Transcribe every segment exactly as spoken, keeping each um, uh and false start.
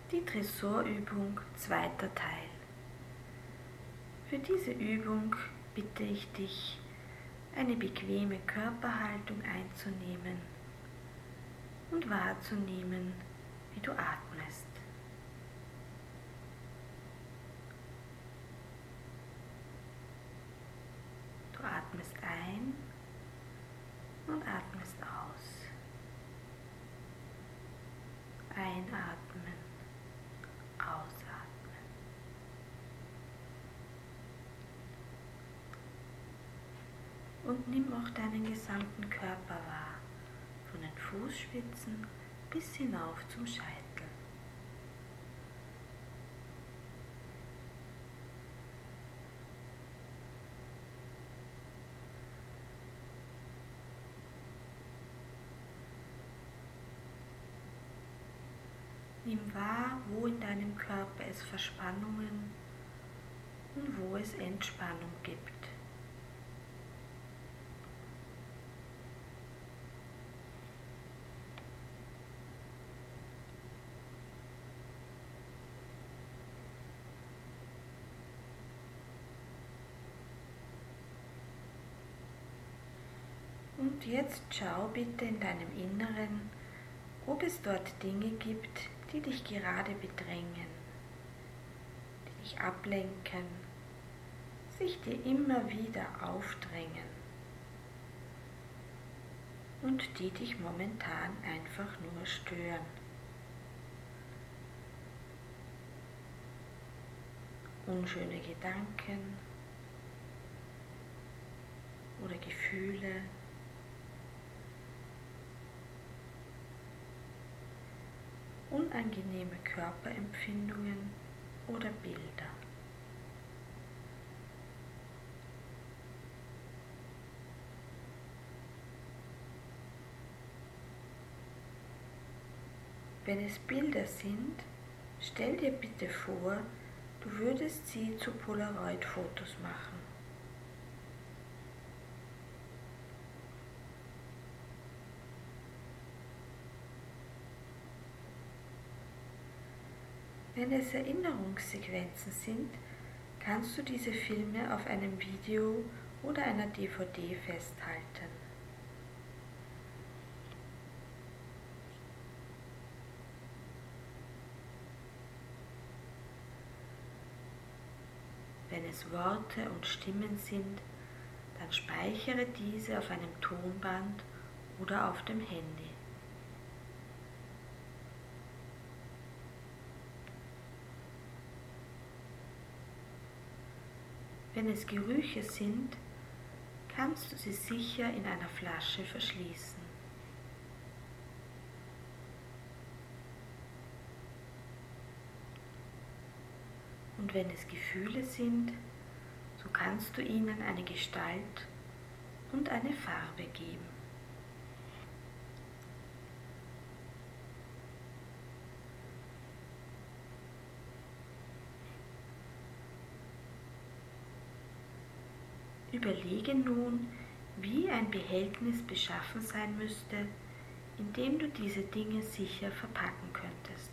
Die Dressurübung, zweiter Teil. Für diese Übung bitte ich dich, eine bequeme Körperhaltung einzunehmen und wahrzunehmen, wie du atmest. Du atmest ein und atmest aus. Einatmen, ausatmen. Und nimm auch deinen gesamten Körper wahr, von den Fußspitzen bis hinauf zum Scheitel. Nimm wahr, wo in deinem Körper es Verspannungen und wo es Entspannung gibt. Und jetzt schau bitte in deinem Inneren, ob es dort Dinge gibt, die dich gerade bedrängen, die dich ablenken, sich dir immer wieder aufdrängen und die dich momentan einfach nur stören. Unschöne Gedanken oder Gefühle, unangenehme Körperempfindungen oder Bilder. Wenn es Bilder sind, stell dir bitte vor, du würdest sie zu Polaroid-Fotos machen. Wenn es Erinnerungssequenzen sind, kannst du diese Filme auf einem Video oder einer D V D festhalten. Wenn es Worte und Stimmen sind, dann speichere diese auf einem Tonband oder auf dem Handy. Wenn es Gerüche sind, kannst du sie sicher in einer Flasche verschließen. Und wenn es Gefühle sind, so kannst du ihnen eine Gestalt und eine Farbe geben. Überlege nun, wie ein Behältnis beschaffen sein müsste, in dem du diese Dinge sicher verpacken könntest.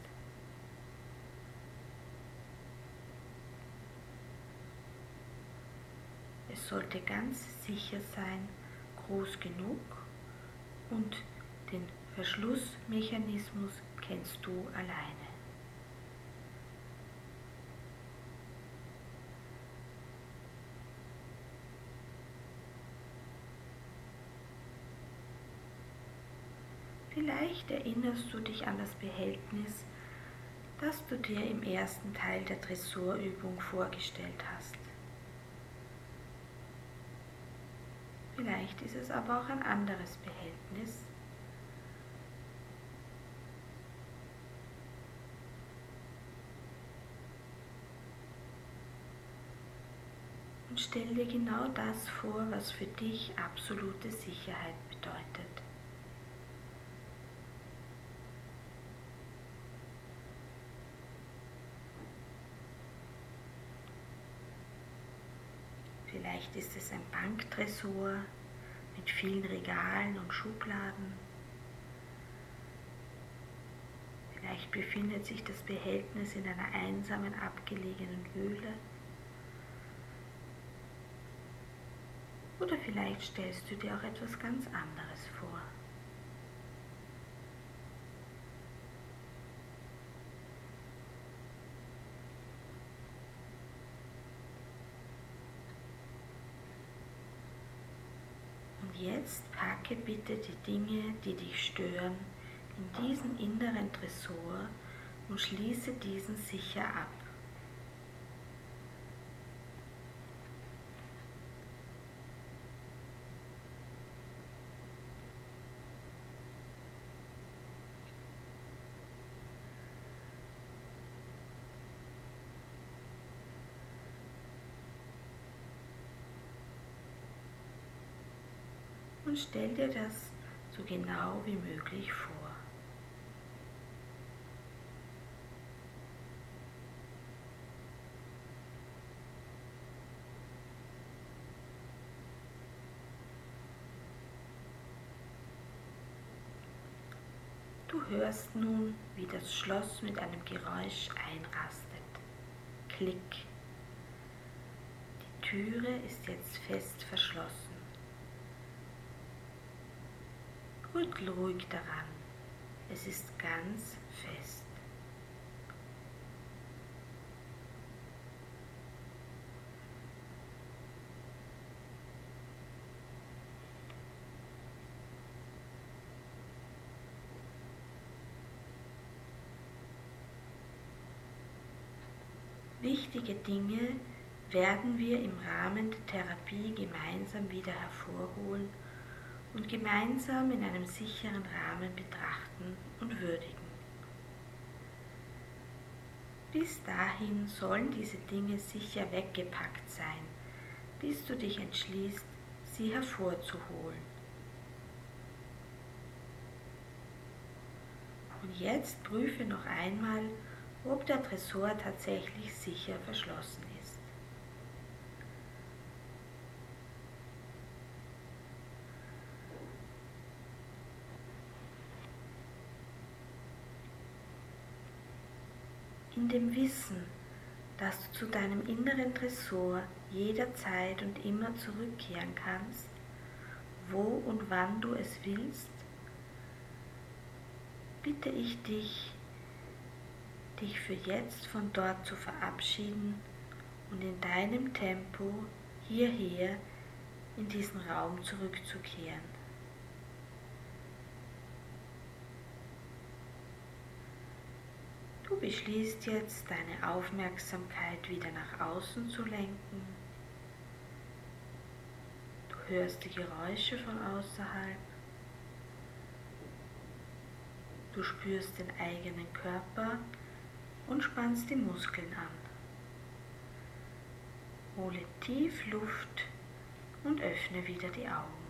Es sollte ganz sicher sein, groß genug und den Verschlussmechanismus kennst du alleine. Vielleicht erinnerst du dich an das Behältnis, das du dir im ersten Teil der Dressurübung vorgestellt hast. Vielleicht ist es aber auch ein anderes Behältnis. Und stell dir genau das vor, was für dich absolute Sicherheit bedeutet. Vielleicht ist es ein Banktresor mit vielen Regalen und Schubladen. Vielleicht befindet sich das Behältnis in einer einsamen, abgelegenen Höhle. Oder vielleicht stellst du dir auch etwas ganz anderes vor. Und jetzt packe bitte die Dinge, die dich stören, in diesen inneren Tresor und schließe diesen sicher ab. Und stell dir das so genau wie möglich vor. Du hörst nun, wie das Schloss mit einem Geräusch einrastet. Klick. Die Türe ist jetzt fest verschlossen. Rüttel ruhig daran. Es ist ganz fest. Wichtige Dinge werden wir im Rahmen der Therapie gemeinsam wieder hervorholen und gemeinsam in einem sicheren Rahmen betrachten und würdigen. Bis dahin sollen diese Dinge sicher weggepackt sein, bis du dich entschließt, sie hervorzuholen. Und jetzt prüfe noch einmal, ob der Tresor tatsächlich sicher verschlossen ist. In dem Wissen, dass du zu deinem inneren Tresor jederzeit und immer zurückkehren kannst, wo und wann du es willst, bitte ich dich, dich für jetzt von dort zu verabschieden und in deinem Tempo hierher in diesen Raum zurückzukehren. Du beschließt jetzt, deine Aufmerksamkeit wieder nach außen zu lenken. Du hörst die Geräusche von außerhalb. Du spürst den eigenen Körper und spannst die Muskeln an. Hole tief Luft und öffne wieder die Augen.